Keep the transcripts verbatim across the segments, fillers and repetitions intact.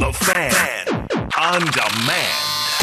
The Fan. On demand.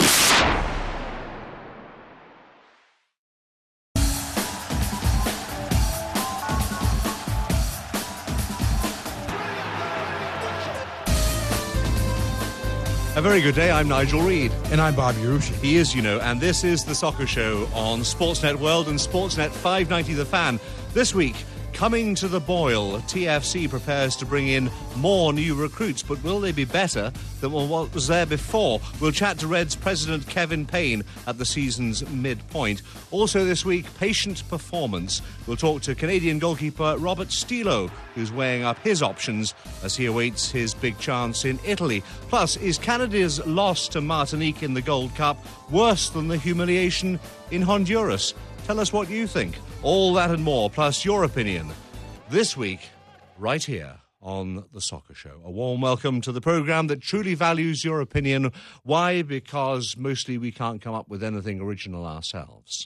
A very good day. I'm Nigel Reid. And I'm Bobby Ruscia. He is, you know, and this is The Soccer Show on Sportsnet World and Sportsnet five ninety The Fan. This week, coming to the boil, T F C prepares to bring in more new recruits, but will they be better than what was there before? We'll chat to Reds president Kevin Payne at the season's midpoint. Also this week, patient performance. We'll talk to Canadian goalkeeper Robert Stilo, who's weighing up his options as he awaits his big chance in Italy. Plus, is Canada's loss to Martinique in the Gold Cup worse than the humiliation in Honduras? Tell us what you think. All that and more, plus your opinion, this week, right here on The Soccer Show. A warm welcome to the programme that truly values your opinion. Why? Because mostly we can't come up with anything original ourselves.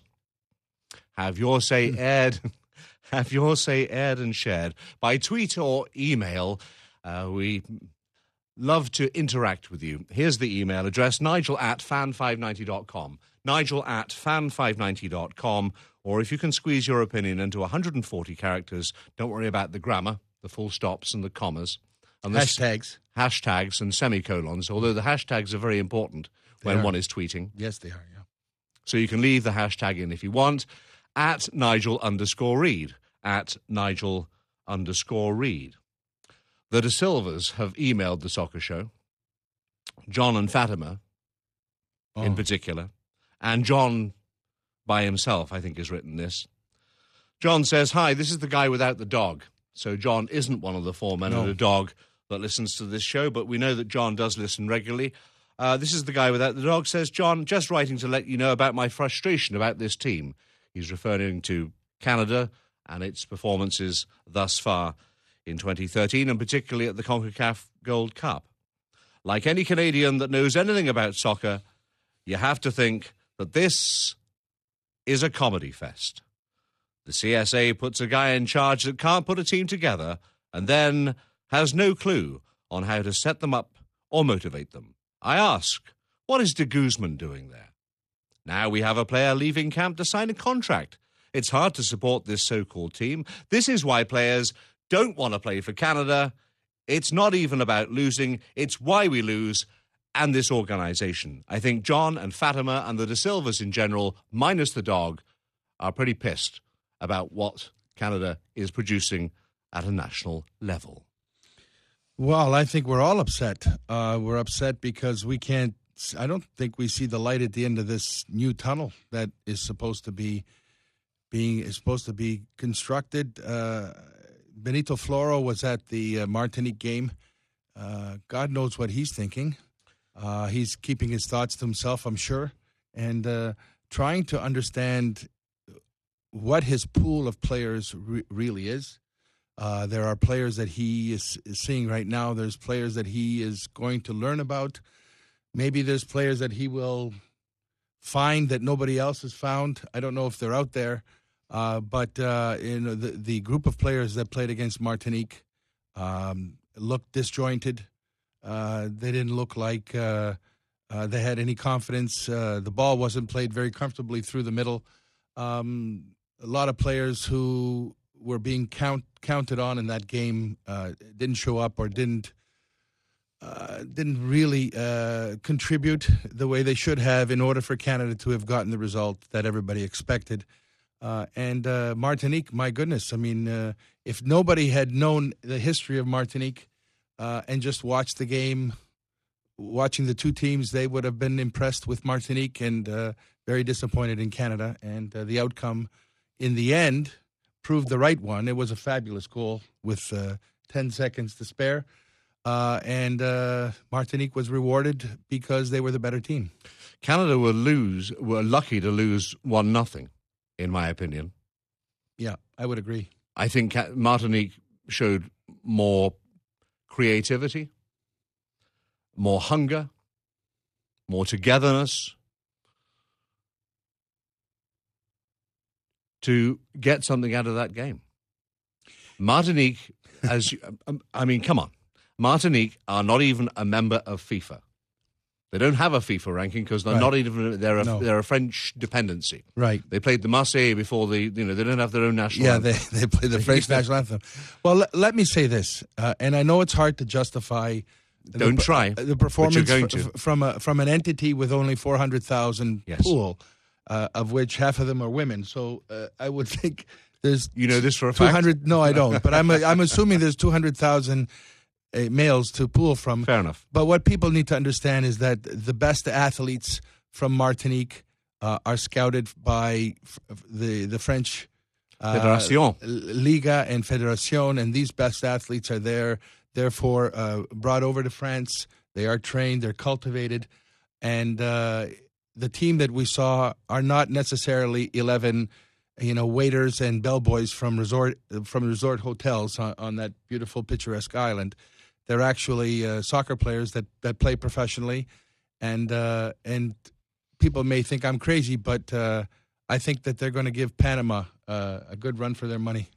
Have your say aired, have your say aired and shared by tweet or email. Uh, we love to interact with you. Here's the email address, nigel at fan five ninety dot com. Nigel at fan five ninety dot com. Or if you can squeeze your opinion into one hundred forty characters, don't worry about the grammar, the full stops and the commas. And the hashtags. Hashtags and semicolons, although the hashtags are very important They when are. one is tweeting. Yes, they are, yeah. So you can leave the hashtag in if you want, at Nigel underscore Reid, at Nigel underscore Reid. The De Silvas have emailed the Soccer Show, John and Fatima Oh. in particular, and John by himself, I think, has written this. John says, hi, this is the guy without the dog. So John isn't one of the four men No. and a dog that listens to this show, but we know that John does listen regularly. Uh, this is the guy without the dog, says John, just writing to let you know about my frustration about this team. He's referring to Canada and its performances thus far in twenty thirteen, and particularly at the CONCACAF Gold Cup. Like any Canadian that knows anything about soccer, you have to think that this is a comedy fest. The C S A puts a guy in charge that can't put a team together and then has no clue on how to set them up or motivate them. I ask, what is de Guzman doing there? Now we have a player leaving camp to sign a contract. It's hard to support this so-called team. This is why players don't want to play for Canada. It's not even about losing. It's why we lose. And this organisation. I think John and Fatima and the De Silvas in general, minus the dog, are pretty pissed about what Canada is producing at a national level. Well, I think we're all upset. Uh, we're upset because we can't, I don't think we see the light at the end of this new tunnel that is supposed to be being, is supposed to be constructed. Uh, Benito Floro was at the uh, Martinique game. Uh, God knows what he's thinking. Uh, he's keeping his thoughts to himself, I'm sure, and uh, trying to understand what his pool of players re- really is. Uh, there are players that he is, is seeing right now. There's players that he is going to learn about. Maybe there's players that he will find that nobody else has found. I don't know if they're out there. Uh, but uh, you know, the, the group of players that played against Martinique um, looked disjointed. Uh, they didn't look like uh, uh, they had any confidence. Uh, the ball wasn't played very comfortably through the middle. Um, a lot of players who were being count, counted on in that game uh, didn't show up or didn't uh, didn't really uh, contribute the way they should have in order for Canada to have gotten the result that everybody expected. Uh, and uh, Martinique, my goodness, I mean, uh, if nobody had known the history of Martinique, Uh, and just watch the game, watching the two teams, they would have been impressed with Martinique and uh, very disappointed in Canada. And uh, the outcome, in the end, proved the right one. It was a fabulous goal with uh, ten seconds to spare. Uh, and uh, Martinique was rewarded because they were the better team. Canada were lose were lucky to lose one nothing, in my opinion. Yeah, I would agree. I think Martinique showed more creativity, more hunger, more togetherness to get something out of that game. Martinique, as you, I mean, come on. Martinique are not even a member of FIFA. They don't have a FIFA ranking because they're Right. not even they're a, No. they're a French dependency. Right. They played the Marseille before the you know they don't have their own national Yeah, anthem. they, they play the French national anthem. Well, let, let me say this, uh, and I know it's hard to justify. Don't the, try, the but performance you're going fr- to. f- from a, from an entity with only four hundred thousand Yes. pool, uh, of which half of them are women. So uh, I would think there's You know this for a two fact? hundred. No, I don't. But I'm I'm assuming there's two hundred thousand uh, males to pool from. Fair enough. But what people need to understand is that the best athletes from Martinique uh, are scouted by f- the the French uh, Fédération. Liga and Fédération, and these best athletes are there, therefore uh, brought over to France. They are trained, they're cultivated, and uh, the team that we saw are not necessarily eleven, you know, waiters and bellboys from resort from resort hotels on, on that beautiful picturesque island. They're actually uh, soccer players that, that play professionally, and uh, and people may think I'm crazy, but uh, I think that they're going to give Panama uh, a good run for their money.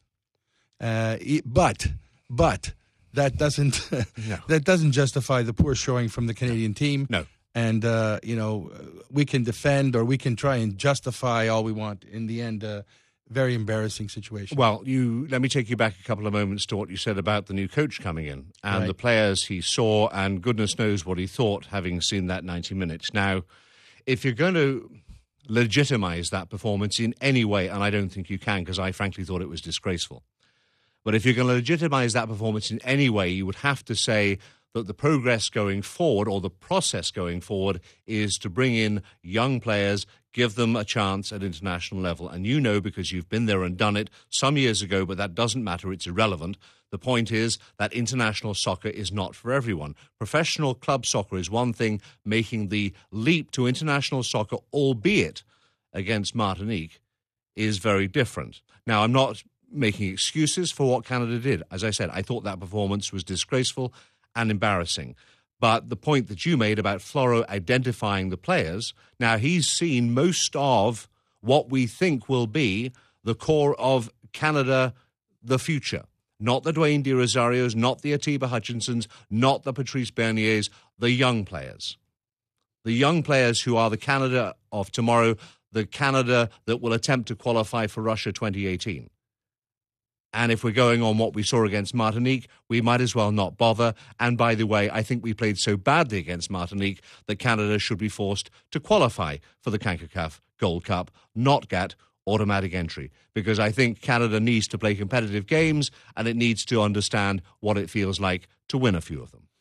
Uh, e- but but that doesn't No. that doesn't justify the poor showing from the Canadian team. No. And uh, you know, we can defend or we can try and justify all we want. In the end, uh, very embarrassing situation. Well, you let me take you back a couple of moments to what you said about the new coach coming in and Right. the players he saw, and goodness knows what he thought, having seen that ninety minutes. Now, if you're going to legitimize that performance in any way, and I don't think you can, because I frankly thought it was disgraceful. But if you're going to legitimize that performance in any way, you would have to say that the progress going forward, or the process going forward, is to bring in young players, give them a chance at international level. And you know, because you've been there and done it some years ago, but that doesn't matter, it's irrelevant. The point is that international soccer is not for everyone. Professional club soccer is one thing, making the leap to international soccer, albeit against Martinique, is very different. Now, I'm not making excuses for what Canada did. As I said, I thought that performance was disgraceful and embarrassing. But the point that you made about Floro identifying the players, now he's seen most of what we think will be the core of Canada, the future. Not the Dwayne De Rosarios, not the Atiba Hutchinsons, not the Patrice Berniers, the young players. The young players who are the Canada of tomorrow, the Canada that will attempt to qualify for Russia twenty eighteen. And if we're going on what we saw against Martinique, we might as well not bother. And by the way, I think we played so badly against Martinique that Canada should be forced to qualify for the CONCACAF Gold Cup, not get automatic entry. Because I think Canada needs to play competitive games and it needs to understand what it feels like to win a few of them.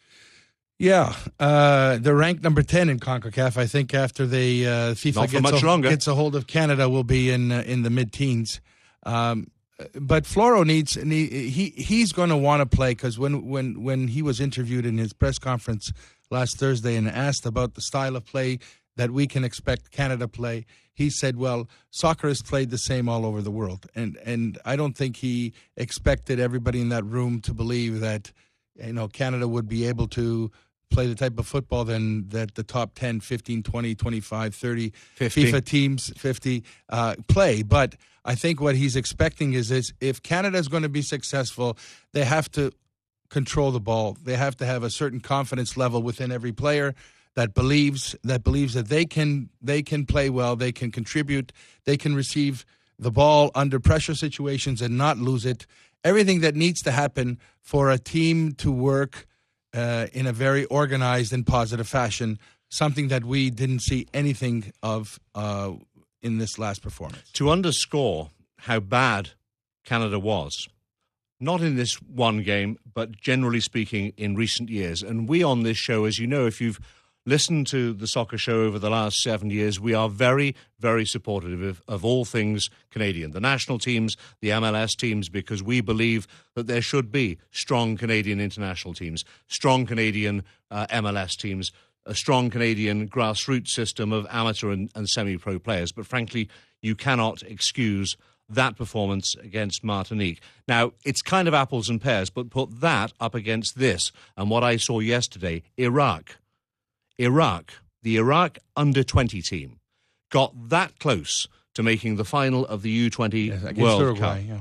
Yeah, uh, they're ranked number ten in CONCACAF. I think after they uh, FIFA Not for gets, much a, longer. gets a hold of Canada, will be in uh, in the mid-teens. Um, but Floro needs he he's going to want to play, because when when when he was interviewed in his press conference last Thursday and asked about the style of play that we can expect Canada play, he said, well, soccer is played the same all over the world. And and I don't think he expected everybody in that room to believe that, you know, Canada would be able to play the type of football then that the top ten, fifteen, twenty, twenty-five, thirty fifty FIFA teams, fifty, uh, play. But I think what he's expecting is, is if Canada is going to be successful, they have to control the ball. They have to have a certain confidence level within every player that believes that believes that they can they can play well, they can contribute, they can receive the ball under pressure situations and not lose it. Everything that needs to happen for a team to work uh, in a very organized and positive fashion, something that we didn't see anything of uh, in this last performance. To underscore how bad Canada was, not in this one game, but generally speaking in recent years. And we on this show, as you know, if you've listened to the soccer show over the last seven years, we are very, very supportive of, of all things Canadian. The national teams, the M L S teams, because we believe that there should be strong Canadian international teams, strong Canadian uh, M L S teams, a strong Canadian grassroots system of amateur and, and semi-pro players. But frankly, you cannot excuse that performance against Martinique. Now, it's kind of apples and pears, but put that up against this and what I saw yesterday, Iraq. Iraq, the Iraq under twenty team, got that close to making the final of the U twenty Yes, against World Uruguay, Cup. yeah.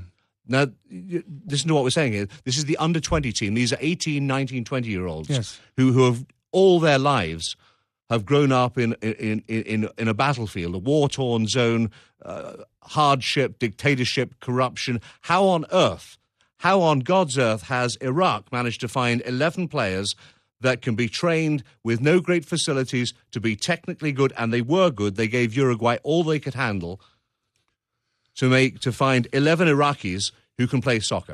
Now, listen to what we're saying here. This is the under twenty team. These are eighteen, nineteen, twenty-year-olds yes. who, who have all their lives have grown up in in in, in a battlefield, a war-torn zone, uh, hardship, dictatorship, corruption. How on earth, how on God's earth has Iraq managed to find eleven players that can be trained with no great facilities to be technically good, and they were good. They gave Uruguay all they could handle to make to find eleven Iraqis who can play soccer.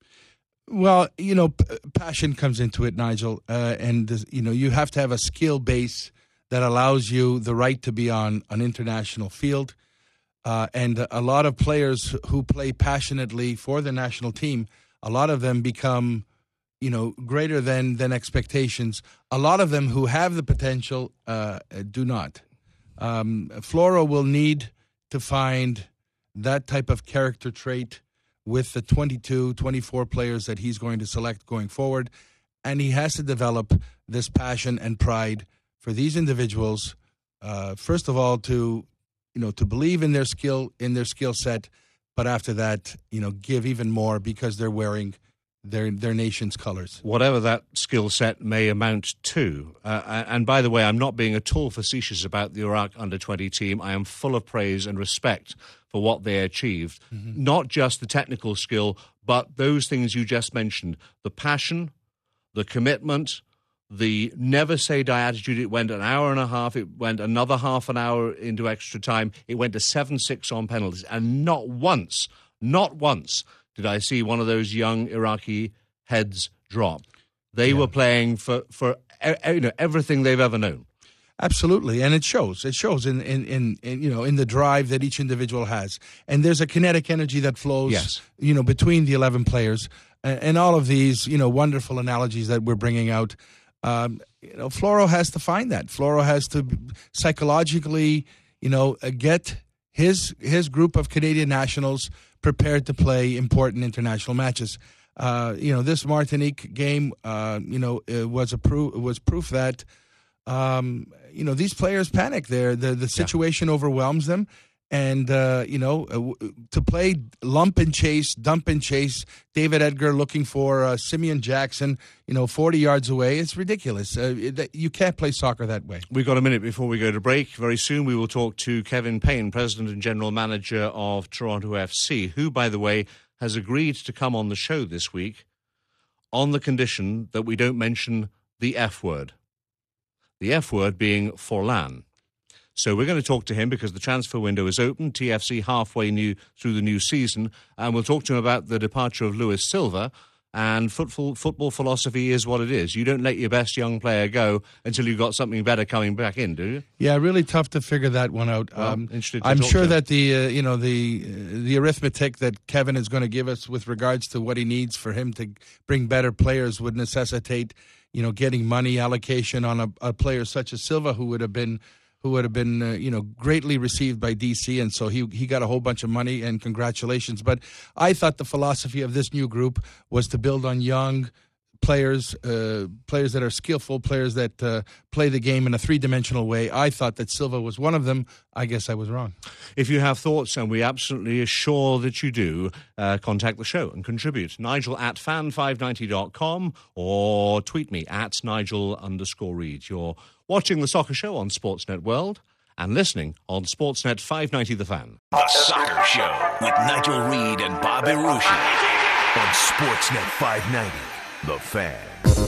Well, you know, p- passion comes into it, Nigel, uh, and uh, you know you have to have a skill base that allows you the right to be on an international field. Uh, and a lot of players who play passionately for the national team, a lot of them become, you know, greater than, than expectations. A lot of them who have the potential uh, do not. Um, Floro will need to find that type of character trait with the twenty-two, twenty-four players that he's going to select going forward. And he has to develop this passion and pride for these individuals, uh, first of all, to you know to believe in their skill, in their skill set, but after that, you know, give even more because they're wearing their their nation's colors. Whatever that skill set may amount to. Uh, and by the way, I'm not being at all facetious about the Iraq under twenty team. I am full of praise and respect for what they achieved. Mm-hmm. Not just the technical skill, but those things you just mentioned. The passion, the commitment, the never-say-die attitude. It went an hour and a half. It went another half an hour into extra time. It went to seven six on penalties. And not once, not once did I see one of those young Iraqi heads drop. They yeah. were playing for, for you know, everything they've ever known. Absolutely, and it shows. It shows in, in, in, in you know in the drive that each individual has. And there's a kinetic energy that flows yes. you know, between the eleven players. And, and all of these you know wonderful analogies that we're bringing out. Um, you know, Floro has to find that. Floro has to psychologically, you know, uh, get his his group of Canadian nationals prepared to play important international matches. Uh, you know, this Martinique game, uh, you know, it was a proof was proof that, um, you know, these players panic. They're, the the situation yeah. overwhelms them. And, uh, you know, uh, to play lump and chase, dump and chase, David Edgar looking for uh, Simeon Jackson, you know, forty yards away, it's ridiculous. Uh, it, you can't play soccer that way. We've got a minute before we go to break. Very soon we will talk to Kevin Payne, President and General Manager of Toronto F C, who, by the way, has agreed to come on the show this week on the condition that we don't mention the F word. The F word being Forlan. So we're going to talk to him because the transfer window is open, T F C halfway new through the new season, and we'll talk to him about the departure of Luis Silva. And football, football philosophy is what it is. You don't let your best young player go until you've got something better coming back in, do you? Yeah, really tough to figure that one out. Well, um, interested to I'm talk sure to that the uh, you know the uh, the arithmetic that Kevin is going to give us with regards to what he needs for him to bring better players would necessitate you know getting money allocation on a, a player such as Silva, who would have been. who would have been, uh, you know, greatly received by D C, and so he he got a whole bunch of money, and congratulations. But I thought the philosophy of this new group was to build on young players, uh, players that are skillful, players that uh, play the game in a three-dimensional way. I thought that Silva was one of them. I guess I was wrong. If you have thoughts, and we absolutely are sure that you do, uh, contact the show and contribute. Nigel at fan five ninety dot com or tweet me at Nigel underscore Reed. You're watching The Soccer Show on Sportsnet World and listening on Sportsnet five ninety The Fan. The Soccer Show with Nigel Reed and Bobby Rushi on Sportsnet five ninety The Fan.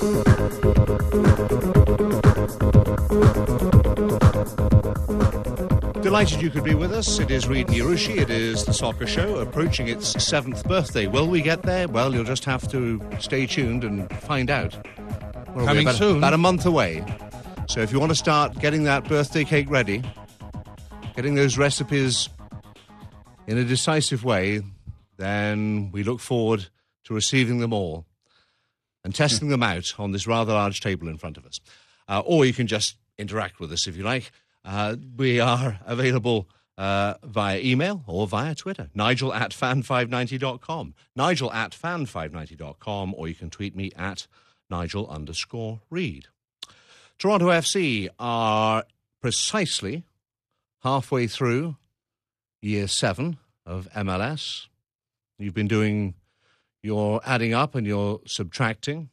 Delighted you could be with us. It is Reed and Yarushi. It is The Soccer Show approaching its seventh birthday. Will we get there? Well, you'll just have to stay tuned and find out. Well, Coming about, soon. About a month away. So if you want to start getting that birthday cake ready, getting those recipes in a decisive way, then we look forward to receiving them all and testing them out on this rather large table in front of us. Uh, or you can just interact with us if you like. Uh, we are available uh, via email or via Twitter. Nigel at fan five ninety dot com. Nigel at fan five ninety dot com, or you can tweet me at Nigel underscore Reed. Toronto F C are precisely halfway through year seven of M L S. You've been doing your adding up and your subtracting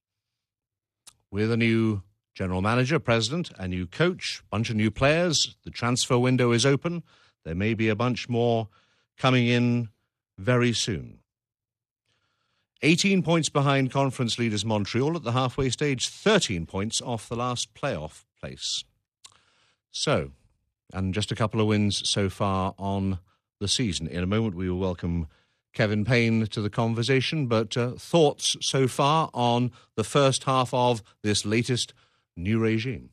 with a new general manager, president, a new coach, bunch of new players. The transfer window is open. There may be a bunch more coming in very soon. eighteen points behind conference leaders Montreal at the halfway stage, thirteen points off the last playoff place. So, and just a couple of wins so far on the season. In a moment, we will welcome Kevin Payne to the conversation, but uh, thoughts so far on the first half of this latest new regime?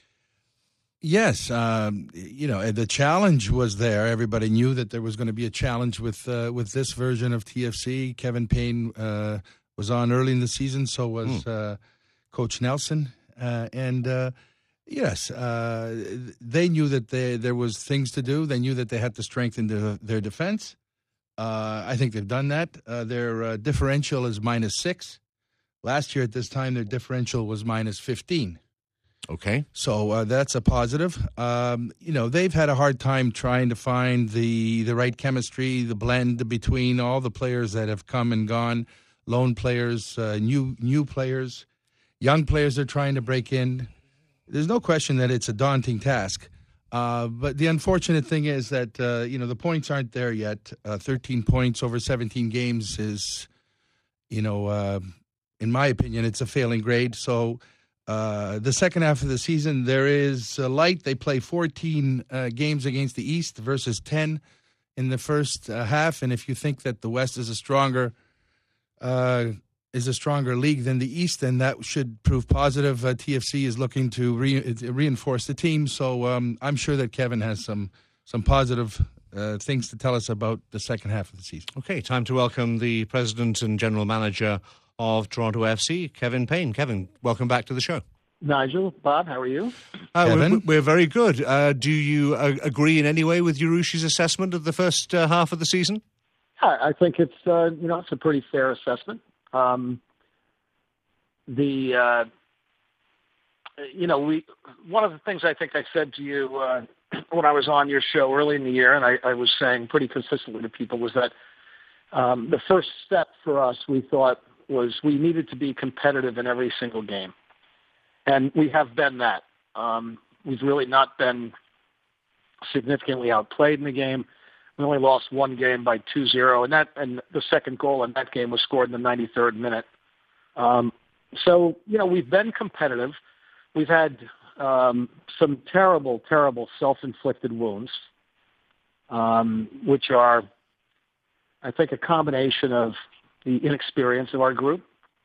Yes, um, you know, the challenge was there. Everybody knew that there was going to be a challenge with uh, with this version of T F C. Kevin Payne uh, was on early in the season, so was mm. uh, Coach Nelson. Uh, and, uh, yes, uh, they knew that they, there was things to do. They knew that they had to strengthen the, their defense. Uh, I think they've done that. Uh, their uh, differential is minus six. Last year at this time, their differential was minus fifteen. Okay. So uh, that's a positive. Um, you know, they've had a hard time trying to find the, the right chemistry, the blend between all the players that have come and gone, loan players, uh, new new players, young players they're trying to break in. There's no question that it's a daunting task. Uh, but the unfortunate thing is that, uh, you know, the points aren't there yet. Uh, thirteen points over seventeen games is, you know, uh, in my opinion, it's a failing grade. So uh, the second half of the season, there is a light. They play fourteen uh, games against the East versus ten in the first uh, half. And if you think that the West is a stronger uh, is a stronger league than the East, then that should prove positive. Uh, T F C is looking to re- reinforce the team. So um, I'm sure that Kevin has some, some positive uh, things to tell us about the second half of the season. Okay, time to welcome the president and general manager of Toronto F C, Kevin Payne. Kevin, welcome back to the show. Nigel, Bob, how are you? Uh, Kevin? We're, we're very good. Uh, do you uh, agree in any way with Urushi's assessment of the first uh, half of the season? I, I think it's uh, you know it's a pretty fair assessment. Um, the uh, you know we one of the things I think I said to you uh, when I was on your show early in the year, and I, I was saying pretty consistently to people, was that um, the first step for us, we thought, was we needed to be competitive in every single game. And we have been that. Um, we've really not been significantly outplayed in the game. We only lost one game by two zero, and that and the second goal in that game was scored in the ninety-third minute. Um, so, you know, we've been competitive. We've had um, some terrible, terrible self-inflicted wounds, um, which are, I think, a combination of the inexperience of our group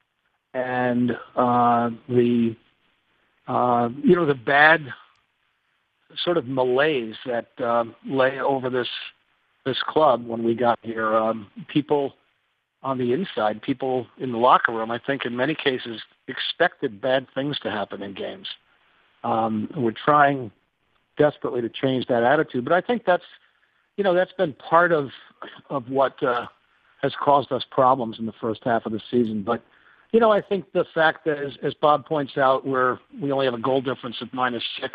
and uh, the, uh, you know, the bad sort of malaise that um, lay over this this club when we got here. Um, people on the inside, people in the locker room, I think in many cases expected bad things to happen in games. Um, we're trying desperately to change that attitude, but I think that's, you know, that's been part of of what uh, has caused us problems in the first half of the season. But, you know, I think the fact that, as, as Bob points out, we're, we only have a goal difference of minus six.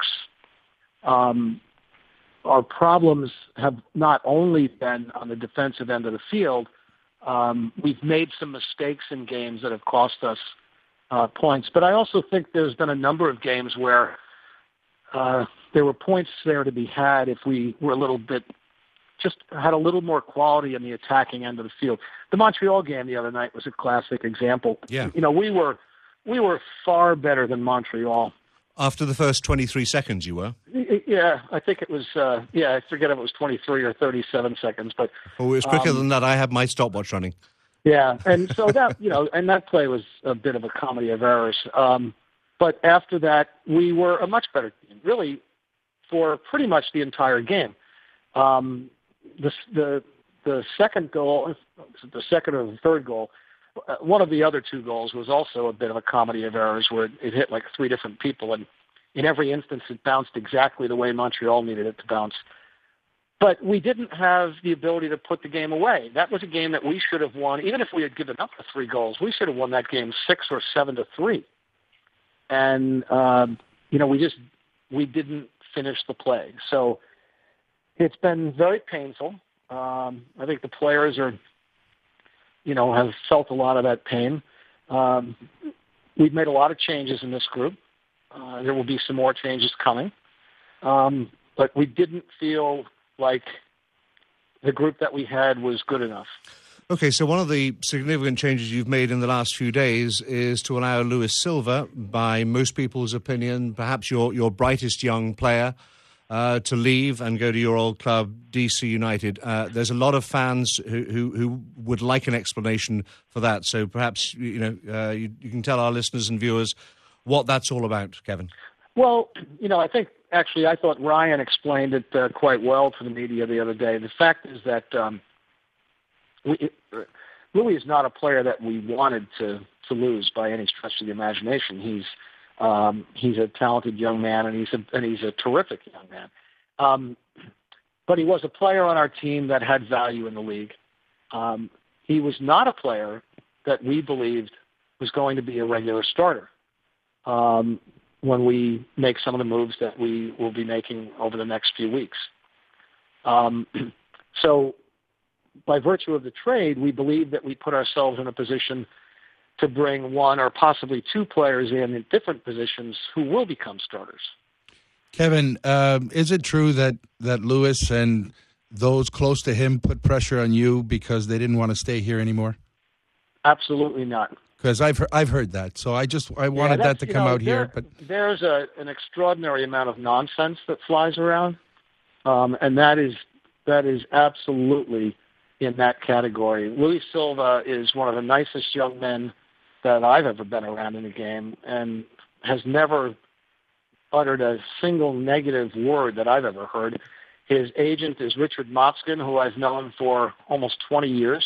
Um, our problems have not only been on the defensive end of the field. Um, we've made some mistakes in games that have cost us uh, points. But I also think there's been a number of games where uh, there were points there to be had if we were a little bit, just had a little more quality in the attacking end of the field. The Montreal game the other night was a classic example. Yeah. You know, we were we were far better than Montreal. After the first twenty-three seconds, you were? Yeah, I think it was, uh, yeah, I forget if it was twenty-three or thirty-seven seconds. But oh, it was quicker um, than that. I had my stopwatch running. Yeah, and so that, you know, and that play was a bit of a comedy of errors. Um, but after that, we were a much better team, really, for pretty much the entire game. Um, the, the, the second goal, the second or the third goal, one of the other two goals was also a bit of a comedy of errors where it hit like three different people, and in every instance it bounced exactly the way Montreal needed it to bounce. But we didn't have the ability to put the game away. That was a game that we should have won. Even if we had given up the three goals, we should have won that game six or seven to three. And, um, you know, we just, we didn't finish the play. So it's been very painful. Um, I think the players are you know, have felt a lot of that pain. Um, we've made a lot of changes in this group. Uh, there will be some more changes coming. Um, but we didn't feel like the group that we had was good enough. Okay, so one of the significant changes you've made in the last few days is to allow Luis Silva, by most people's opinion, perhaps your, your brightest young player, uh, to leave and go to your old club, D C United. Uh, there's a lot of fans who, who, who would like an explanation for that. So perhaps, you know, uh, you, you can tell our listeners and viewers what that's all about, Kevin. Well, you know, I think actually I thought Ryan explained it uh, quite well to the media the other day. The fact is that um, we, Louis is not a player that we wanted to, to lose by any stretch of the imagination. He's um, he's a talented young man, and he's a, and he's a terrific young man. Um, but he was a player on our team that had value in the league. Um, he was not a player that we believed was going to be a regular starter. Um, when we make some of the moves that we will be making over the next few weeks. Um, so by virtue of the trade, we believe that we put ourselves in a position to bring one or possibly two players in in different positions who will become starters. Kevin, um, is it true that, that Lewis and those close to him put pressure on you because they didn't want to stay here anymore? Absolutely not. Because I've heard, I've heard that, so I just I wanted yeah, that to come know, out there, here. But there's a, an extraordinary amount of nonsense that flies around, um, and that is that is absolutely in that category. Luis Silva is one of the nicest young men that I've ever been around in the game, and has never uttered a single negative word that I've ever heard. His agent is Richard Motzkin, who I've known for almost twenty years.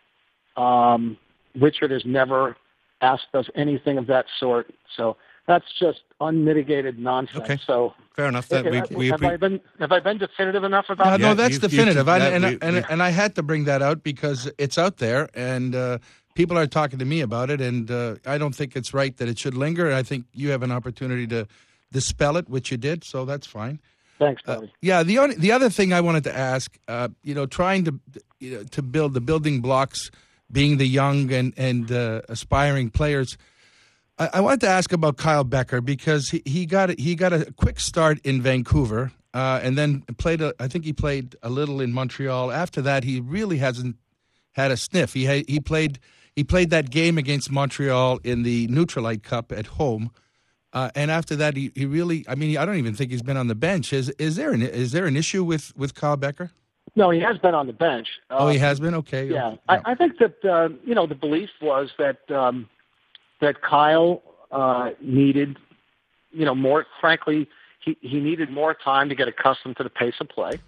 Um, Richard has never asked us anything of that sort, so that's just unmitigated nonsense. Okay. So fair enough. That we, we have, I been, have I been definitive enough about yeah, that? no, that's you- definitive. you- I, that and, we- and, we- and I had to bring that out because it's out there, and uh, people are talking to me about it, and uh, I don't think it's right that it should linger. I think you have an opportunity to dispel it, which you did, so that's fine. Thanks, Uh, Bobby. yeah, the only, the other thing I wanted to ask, uh, you know, trying to you know, to build the building blocks, being the young and and uh, aspiring players. I, I wanted to ask about Kyle Becker because he, he got he got a quick start in Vancouver uh, and then played. A, I think he played a little in Montreal. After that, he really hasn't had a sniff. He ha- he played he played that game against Montreal in the Neutralite Cup at home. Uh, and after that, he, he really, I mean, I don't even think he's been on the bench. Is is there an is there an issue with, with Kyle Becker? No, he has been on the bench. Uh, Oh, he has been? Okay. Yeah, I, I think that uh, you know the belief was that um, that Kyle uh, needed, you know, more. Frankly, he, he needed more time to get accustomed to the pace of play.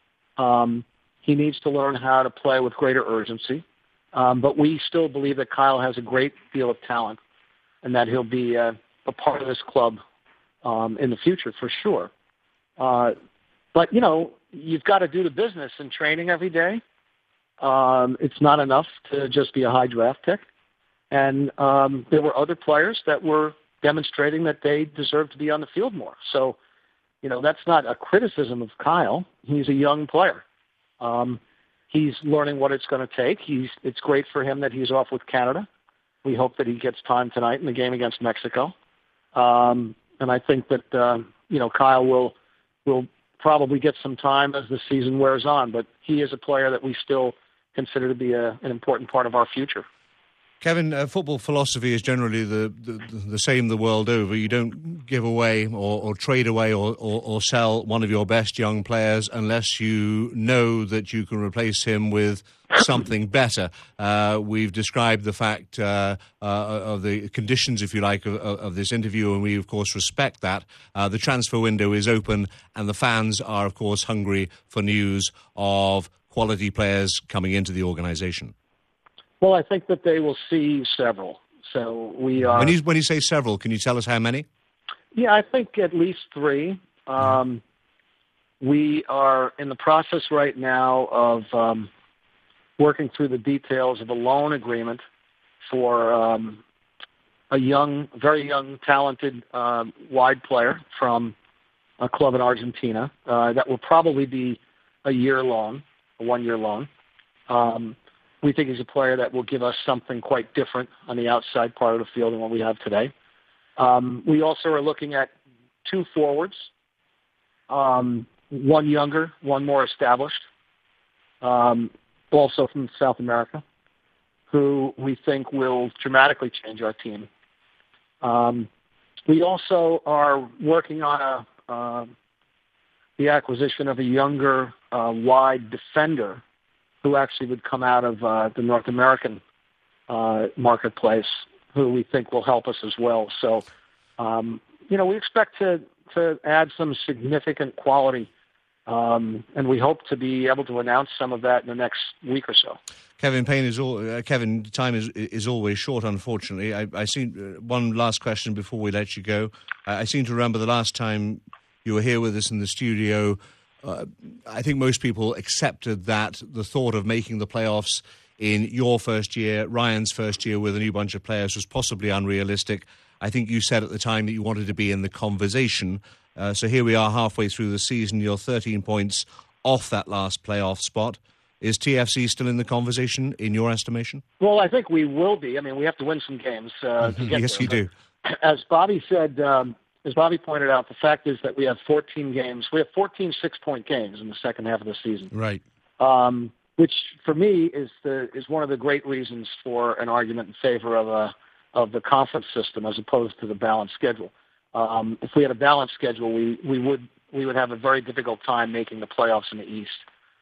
Um, he needs to learn how to play with greater urgency. Um, but we still believe that Kyle has a great deal of talent, and that he'll be uh, a part of this club um, in the future for sure. Uh, but you know, you've got to do the business in training every day. Um, it's not enough to just be a high draft pick. And um, there were other players that were demonstrating that they deserve to be on the field more. So, you know, that's not a criticism of Kyle. He's a young player. Um, he's learning what it's going to take. He's, it's great for him that he's off with Canada. We hope that he gets time tonight in the game against Mexico. Um, and I think that, uh, you know, Kyle will will probably get some time as the season wears on. But he is a player that we still consider to be a, an important part of our future. Kevin, uh, football philosophy is generally the, the the same the world over. You don't give away or, or trade away or, or, or sell one of your best young players unless you know that you can replace him with something better. Uh, we've described the fact uh, uh, of the conditions, if you like, of, of this interview, and we, of course, respect that. Uh, the transfer window is open, and the fans are, of course, hungry for news of quality players coming into the organisation. Well, I think that they will see several. So we are. When you, when you say several, can you tell us how many? Yeah, I think at least three. Um, we are in the process right now of um, working through the details of a loan agreement for um, a young, very young, talented uh, wide player from a club in Argentina. Uh, that will probably be a year loan, a one-year loan. Um, we think he's a player that will give us something quite different on the outside part of the field than what we have today. Um, we also are looking at two forwards, um, one younger, one more established, um, also from South America, who we think will dramatically change our team. Um, we also are working on a uh, the acquisition of a younger uh, wide defender who actually would come out of uh, the North American uh, marketplace, who we think will help us as well. So, um, you know, we expect to, to add some significant quality, um, and we hope to be able to announce some of that in the next week or so. Kevin Payne is all. Uh, Kevin, time is is always short, unfortunately. I, I seem uh, one last question before we let you go. Uh, I seem to remember the last time you were here with us in the studio. Uh, I think most people accepted that the thought of making the playoffs in your first year, Ryan's first year with a new bunch of players was possibly unrealistic. I think you said at the time that you wanted to be in the conversation. Uh, so here we are halfway through the season. You're thirteen points off that last playoff spot. Is T F C still in the conversation, in your estimation? Well, I think we will be. I mean, we have to win some games uh, to get yes, there. you do. As Bobby said, um, as Bobby pointed out, the fact is that we have fourteen games. We have fourteen six-point games in the second half of the season. Right. Um, which, for me, is the is one of the great reasons for an argument in favor of a of the conference system as opposed to the balanced schedule. Um, if we had a balanced schedule, we, we would we would have a very difficult time making the playoffs in the East.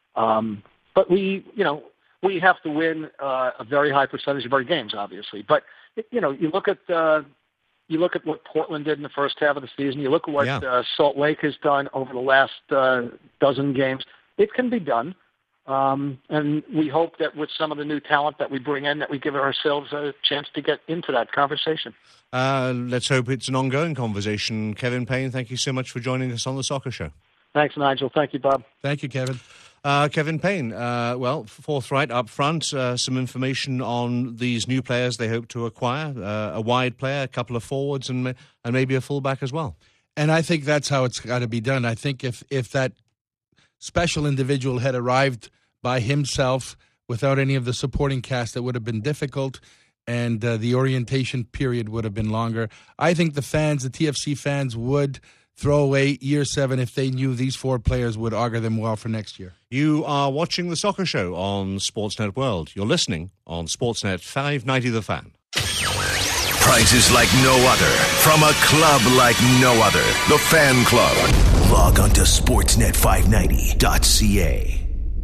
Um, but we, you know, we have to win uh, a very high percentage of our games, obviously. But you know, you look at uh, you look at what Portland did in the first half of the season. You look at what yeah. uh, Salt Lake has done over the last uh, dozen games. It can be done. Um, and we hope that with some of the new talent that we bring in, that we give ourselves a chance to get into that conversation. Uh, let's hope it's an ongoing conversation. Kevin Payne, thank you so much for joining us on The Soccer Show. Thanks, Nigel. Thank you, Bob. Thank you, Kevin. Uh, Kevin Payne, uh, well, forthright up front, uh, some information on these new players they hope to acquire, uh, a wide player, a couple of forwards, and, and maybe a fullback as well. And I think that's how it's got to be done. I think if, if that special individual had arrived by himself without any of the supporting cast, it would have been difficult, and uh, the orientation period would have been longer. I think the fans, the T F C fans, would throw away year seven if they knew these four players would augur them well for next year. You are watching The Soccer Show on Sportsnet World. You're listening on Sportsnet five ninety The Fan. Prizes like no other from a club like no other. The Fan Club. Log on to sportsnet five ninety dot c a.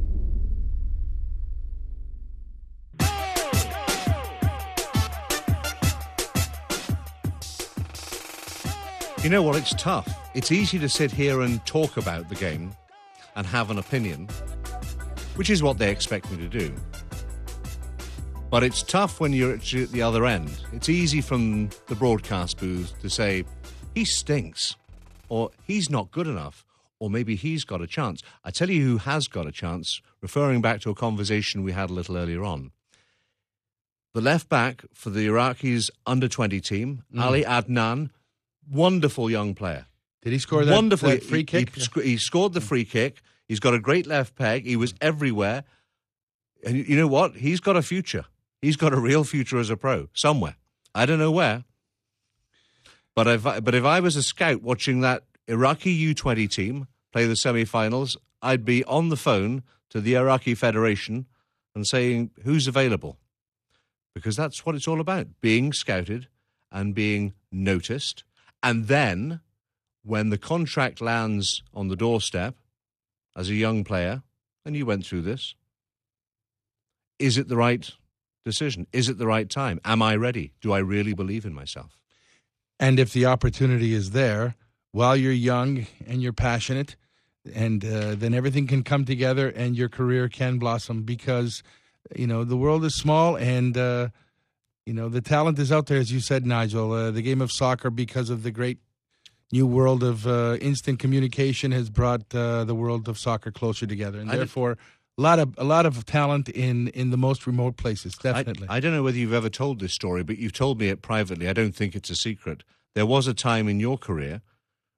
You know what? It's tough. It's easy to sit here and talk about the game and have an opinion, which is what they expect me to do. But it's tough when you're at the other end. It's easy from the broadcast booth to say, he stinks, or he's not good enough, or maybe he's got a chance. I tell you who has got a chance, referring back to a conversation we had a little earlier on. The left back for the Iraqis under twenty team, mm. Ali Adnan, wonderful young player. Did he score that, Wonderful. that free he, kick? He, sc- he scored the free kick. He's got a great left peg. He was everywhere. And you know what? He's got a future. He's got a real future as a pro, somewhere. I don't know where. But if I, but if I was a scout watching that Iraqi U twenty team play the semi-finals, I'd be on the phone to the Iraqi Federation and saying, who's available? Because that's what it's all about, being scouted and being noticed. And then, when the contract lands on the doorstep, as a young player, and you went through this, is it the right decision? Is it the right time? Am I ready? Do I really believe in myself? And if the opportunity is there, while you're young and you're passionate, and uh, then everything can come together and your career can blossom, because, you know, the world is small and, uh, you know, the talent is out there, as you said, Nigel. Uh, the game of soccer, because of the great new world of uh, instant communication, has brought uh, the world of soccer closer together. And I therefore, did- a lot of a lot of talent in, in the most remote places, definitely. I, I don't know whether you've ever told this story, but you've told me it privately. I don't think it's a secret. There was a time in your career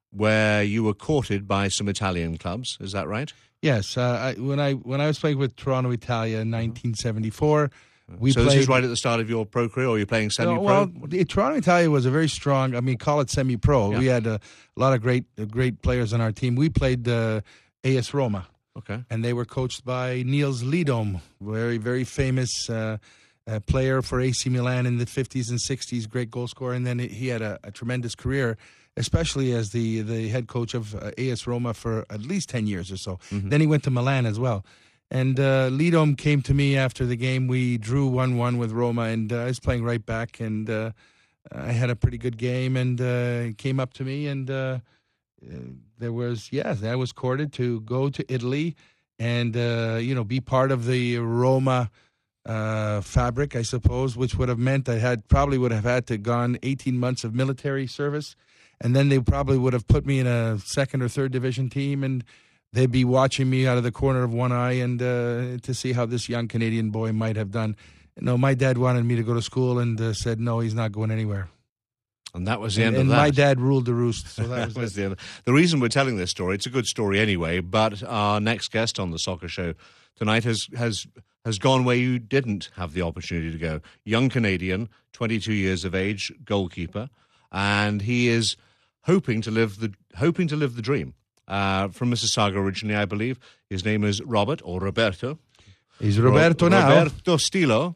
where you were courted by some Italian clubs. Is that right? Yes. Uh, I, when I when I was playing with Toronto Italia in nineteen seventy-four, we so played. this is right at the start of your pro career, or you're playing semi-pro? No, well, the Toronto Italia was a very strong. I mean, call it semi-pro. Yeah. We had a, a lot of great uh, great players on our team. We played uh, A S Roma. Okay. And they were coached by Niels Lidom, very, very famous uh, uh, player for A C Milan in the fifties and sixties, great goal scorer. And then he had a, a tremendous career, especially as the, the head coach of uh, A S Roma for at least ten years or so. Mm-hmm. Then he went to Milan as well. And uh, Lidom came to me after the game. We drew one one with Roma, and uh, I was playing right back. And uh, I had a pretty good game, and uh, he came up to me and... Uh, Uh, there was, yes, I was courted to go to Italy and, uh, you know, be part of the Roma uh, fabric, I suppose, which would have meant I had probably would have had to gone eighteen months of military service. And then they probably would have put me in a second or third division team, and they'd be watching me out of the corner of one eye and uh, to see how this young Canadian boy might have done. No, my dad wanted me to go to school and uh, said, no, he's not going anywhere. And that was the and, end of and that. And my dad ruled the roost. So that was, that was the end. The reason we're telling this story, it's a good story anyway, but our next guest on the Soccer Show tonight has has has gone where you didn't have the opportunity to go. Young Canadian, twenty-two years of age, goalkeeper, and he is hoping to live the hoping to live the dream. Uh, from Mississauga originally, I believe. His name is Robert, or Roberto. He's Roberto Ro- now. Roberto Stilo,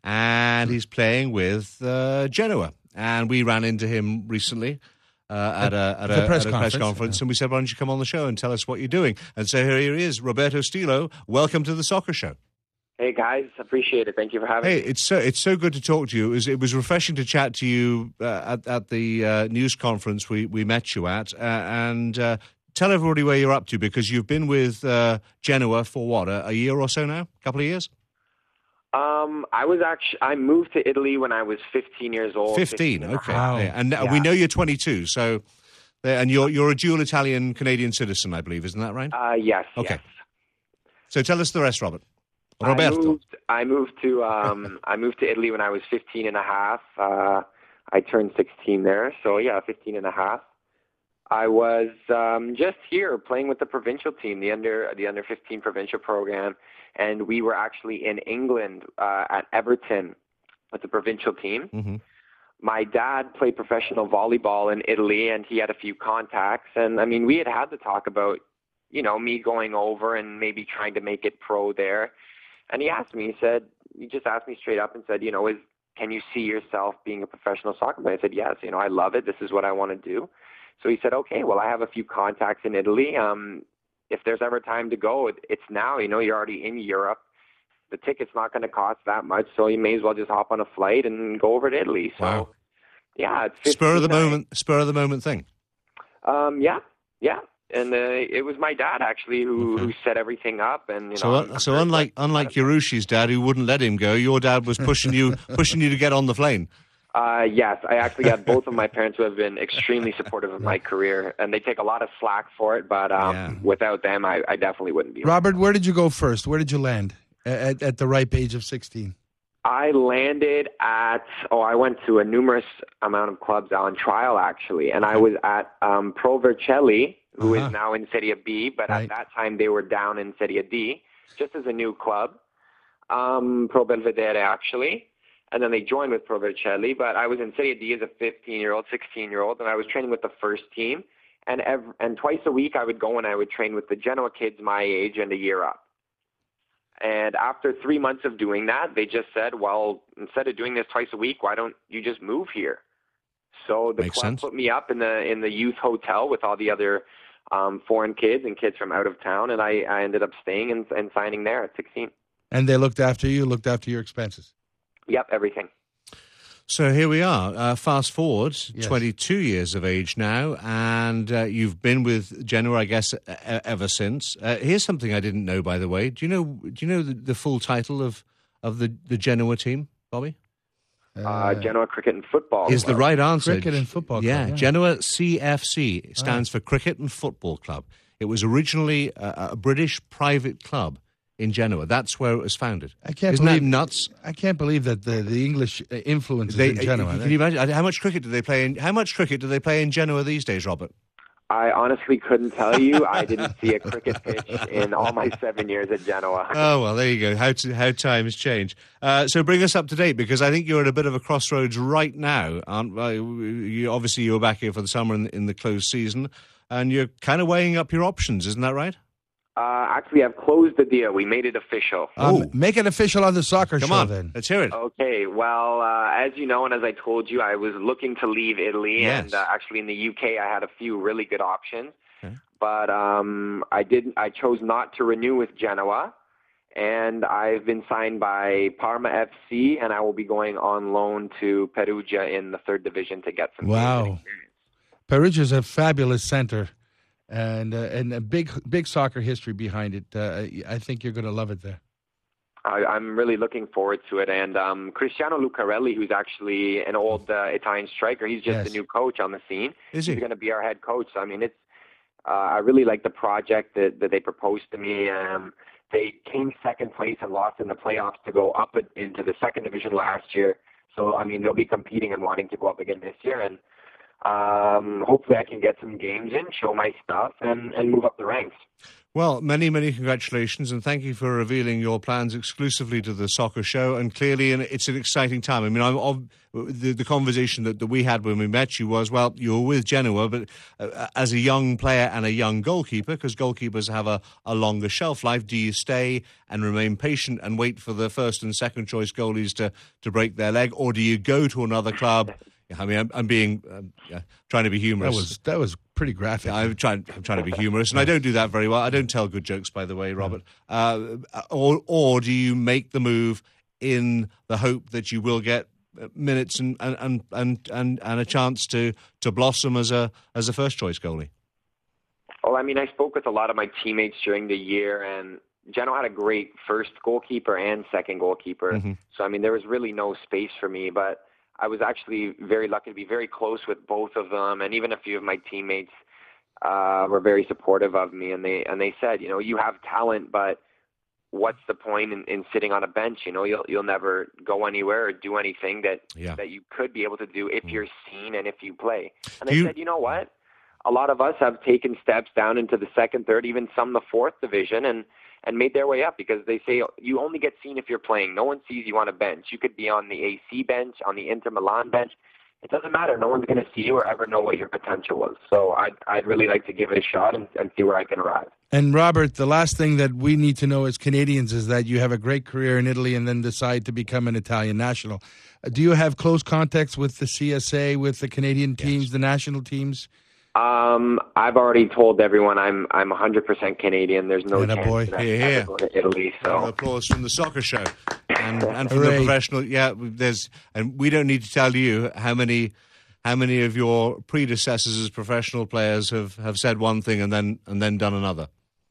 and he's playing with uh, Genoa. And we ran into him recently uh, at, a, at, a, press, at a conference. press conference, yeah. and we said, why don't you come on the show and tell us what you're doing? And so here he is, Roberto Stilo. Welcome to the Soccer Show. Hey, guys. Appreciate it. Thank you for having hey, me. Hey, it's so, it's so good to talk to you. It was, it was refreshing to chat to you uh, at, at the uh, news conference we, we met you at. Uh, and uh, tell everybody where you're up to, because you've been with uh, Genoa for what, a, a year or so now? A couple of years? Um, I was actually I moved to Italy when I was fifteen years old. Fifteen, fifteen okay, wow. yeah. and yeah. we know you're twenty-two. So, and you're you're a dual Italian Canadian citizen, I believe, isn't that right? Uh, yes. Okay. Yes. So tell us the rest, Robert. Roberto. I moved, I moved to um, I moved to Italy when I was fifteen and a half. Uh, I turned sixteen there, so yeah, fifteen and a half. I was um, just here playing with the provincial team, the under the under fifteen provincial program. And we were actually in England uh, at Everton with the provincial team. Mm-hmm. My dad played professional volleyball in Italy, and he had a few contacts. And, I mean, we had had the talk about, you know, me going over and maybe trying to make it pro there. And he asked me, he said, he just asked me straight up and said, you know, is can you see yourself being a professional soccer player? I said, yes, you know, I love it. This is what I want to do. So he said, okay, well, I have a few contacts in Italy. Um If there's ever time to go, it's now. You know, you're already in Europe. The ticket's not going to cost that much, so you may as well just hop on a flight and go over to Italy. So, wow. yeah, it's spur of the moment, spur of the moment thing. Um, yeah, yeah, and uh, it was my dad actually who, okay. who set everything up. And you so, know, uh, so unlike unlike Yarushi's dad, who wouldn't let him go, your dad was pushing you pushing you to get on the plane. Uh, yes, I actually had both of my parents who have been extremely supportive of my career, and they take a lot of slack for it, but um, yeah. without them, I, I definitely wouldn't be. Robert, where did you go first? Where did you land at, at the ripe age of sixteen? I landed at, oh, I went to a numerous amount of clubs on trial, actually, and I was at um, Pro Vercelli, who uh-huh. is now in Serie B, but right. at that time they were down in Serie D, just as a new club. Um, Pro Belvedere, actually. And then they joined with Pro Vercelli, but I was in Serie D as a fifteen-year-old, sixteen-year-old, and I was training with the first team. And every, and twice a week I would go and I would train with the Genoa kids my age and a year up. And after three months of doing that, they just said, well, instead of doing this twice a week, why don't you just move here? So the Makes club sense. put me up in the in the youth hotel with all the other um, foreign kids and kids from out of town, and I, I ended up staying and, and signing there at sixteen. And they looked after you, looked after your expenses. Yep, everything. So here we are. Uh, fast forward, yes. twenty-two years of age now, and uh, you've been with Genoa, I guess, uh, ever since. Uh, here's something I didn't know, by the way. Do you know? Do you know the, the full title of, of the, the Genoa team, Bobby? Uh, uh, Genoa Cricket and Football is Club. the right answer. Cricket and Football yeah, Club. Yeah, Genoa C F C stands right. for Cricket and Football Club. It was originally a, a British private club in Genoa. That's where it was founded. I can't Isn't believe that nuts? I can't believe that the, the English influence is They, in Genoa. Can you imagine how much cricket do they play in? How much cricket do they play in Genoa these days, Robert? I honestly couldn't tell you. I didn't see a cricket pitch in all my seven years at Genoa. Oh, well, there you go. How to, how times change. Uh, so bring us up to date, because I think you're at a bit of a crossroads right now. Aren't, uh, you, obviously, you were back here for the summer in, in the closed season, and you're kind of weighing up your options. Isn't that right? Uh, actually, I've closed the deal. We made it official. Um, make it official on the soccer Come show, on, then. Let's hear it. Okay. Well, uh, as you know, and as I told you, I was looking to leave Italy, Yes. and uh, actually in the U K, I had a few really good options. Okay. But um, I didn't. I chose not to renew with Genoa, and I've been signed by Parma F C, and I will be going on loan to Perugia in the third division to get some Wow. games experience. Perugia's a fabulous center, and uh, and a big big soccer history behind it. Uh, I think you're going to love it there. I, I'm really looking forward to it. And um, Cristiano Lucarelli, who's actually an old uh, Italian striker, he's just Yes. a new coach on the scene. Is he? He's going to be our head coach. So, I mean, it's. Uh, I really like the project that, that they proposed to me. Um, they came second place and lost in the playoffs to go up into the second division last year. So, I mean, they'll be competing and wanting to go up again this year. And um, hopefully I can get some games in, show my stuff, and, and move up the ranks. Well, many, many congratulations, and thank you for revealing your plans exclusively to the soccer show. And clearly, it's an exciting time. I mean, I'm, of, the, the conversation that, that we had when we met you was, well, you were with Genoa, but uh, as a young player and a young goalkeeper, because goalkeepers have a, a longer shelf life, do you stay and remain patient and wait for the first and second choice goalies to, to break their leg, or do you go to another club? I mean, I'm, I'm being um, yeah, trying to be humorous. That was that was pretty graphic. Yeah, I'm trying. I'm trying to be humorous, and I don't do that very well. I don't tell good jokes, by the way, Robert. Uh, or, or do you make the move in the hope that you will get minutes and and and and, and a chance to, to blossom as a as a first choice goalie? Well, I mean, I spoke with a lot of my teammates during the year, and Genoa had a great first goalkeeper and second goalkeeper. Mm-hmm. So, I mean, there was really no space for me, but I was actually very lucky to be very close with both of them, and even a few of my teammates uh, were very supportive of me, and they and they said, you know, you have talent, but what's the point in, in sitting on a bench? You know, you'll you'll never go anywhere or do anything that Yeah. that you could be able to do if you're seen and if you play. And Do I you- said, you know what? A lot of us have taken steps down into the second, third, even some the fourth division, and and made their way up, because they say you only get seen if you're playing. No one sees you on a bench. You could be on the A C bench, on the Inter Milan bench. It doesn't matter. No one's going to see you or ever know what your potential was. So I'd, I'd really like to give it a shot and, and see where I can arrive. And Robert, the last thing that we need to know as Canadians is that you have a great career in Italy and then decide to become an Italian national. Uh, do you have close contacts with the C S A, with the Canadian teams, Yes. the national teams? Um, I've already told everyone I'm I'm one hundred percent Canadian. There's no Atta chance boy. that I Here, ever here. go to Italy. Round of So applause from the soccer show, and and from the Hooray. professional. Yeah, there's, and we don't need to tell you how many how many of your predecessors as professional players have, have said one thing and then and then done another.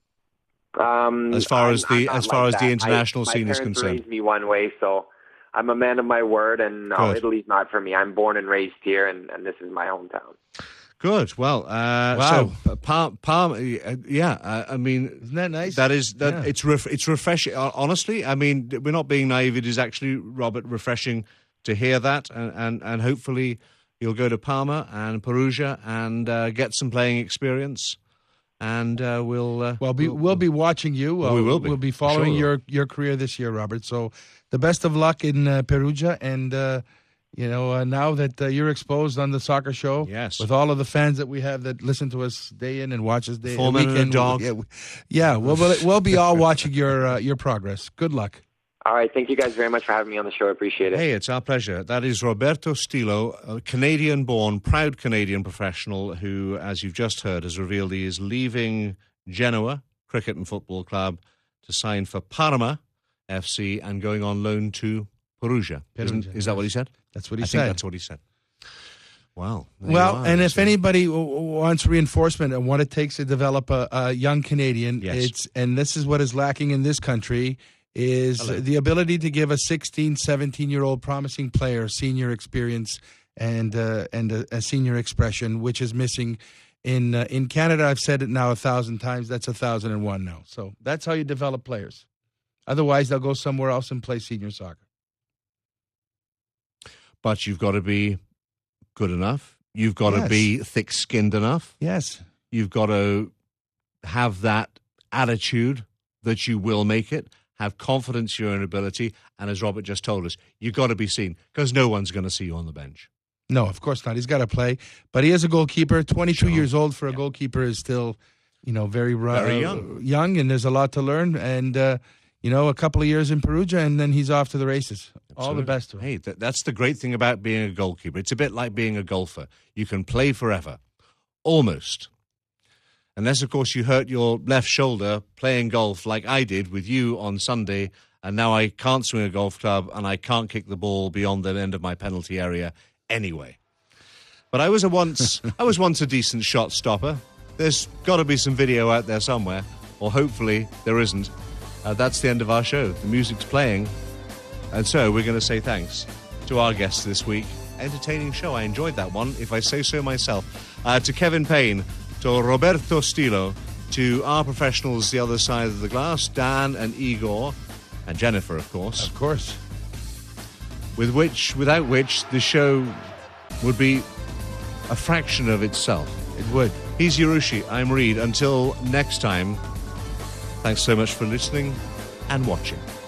um, As far I'm- as the- I'm not as far like as the that. international I, scene my is parents concerned. raised me one way, so I'm a man of my word, and no, Good. Italy's not for me. I'm born and raised here, and, and this is my hometown. Good. Well, uh, Wow. so Palm, Palm, uh, yeah. Uh, I mean, Isn't that nice? that is that. Yeah. It's ref, it's refreshing. Uh, honestly, I mean, we're not being naive. It is actually, Robert, refreshing to hear that, and and, and hopefully you'll go to Parma and Perugia and uh, get some playing experience, and uh, we'll. Uh, Well, be, we'll, we'll be watching you. Well, we will be, We'll be for following sure. your, your career this year, Robert. So the best of luck in uh, Perugia. And, uh, you know, uh, now that uh, you're exposed on the soccer show, Yes. with all of the fans that we have that listen to us day in and watch us day Four men and a weekend, dog. Yeah, we- yeah we'll, we'll, we'll be all watching your uh, your progress. Good luck. All right, thank you guys very much for having me on the show. I appreciate it. Hey, it's our pleasure. That is Roberto Stilo, a Canadian-born, proud Canadian professional who, as you've just heard, has revealed he is leaving Genoa Cricket and Football Club to sign for Parma F C and going on loan to Perugia. Isn't- Perugia, Is that what he said? That's what he I said. think that's what he said. Wow. There Well, you are. and if So- anybody w- w- wants reinforcement on what it takes to develop a, a young Canadian, Yes. it's and this is what is lacking in this country is Hello. the ability to give a sixteen, seventeen-year-old promising player senior experience and uh, and a, a senior expression, which is missing in uh, in Canada. I've said it now a thousand times. That's a thousand and one now. So that's how you develop players. Otherwise, they'll go somewhere else and play senior soccer. But you've got to be good enough. You've got to Yes. be thick-skinned enough. Yes. You've got to have that attitude that you will make it, have confidence in your own ability, and as Robert just told us, you've got to be seen, because no one's going to see you on the bench. No, of course not. He's got to play. But he is a goalkeeper. twenty-two Sure. years old for a yeah. goalkeeper is still, you know, very, very uh, young. young, and there's a lot to learn. And, uh, you know, a couple of years in Perugia, and then he's off to the races. Absolutely. All the best to him. Hey, th- that's the great thing about being a goalkeeper. It's a bit like being a golfer. You can play forever. Almost. Unless, of course, you hurt your left shoulder playing golf like I did with you on Sunday, and now I can't swing a golf club and I can't kick the ball beyond the end of my penalty area anyway. But I was a once I was once a decent shot stopper. There's got to be some video out there somewhere, or hopefully there isn't. Uh, that's the end of our show. The music's playing, and so we're going to say thanks to our guests this week. Entertaining show. I enjoyed that one, if I say so myself. Uh, to Kevin Payne, to Roberto Stilo, to our professionals the other side of the glass, Dan and Igor, and Jennifer, of course. Of course. With which, without which, the show would be a fraction of itself. It would. He's Yarushi, I'm Reed. Until next time, thanks so much for listening and watching.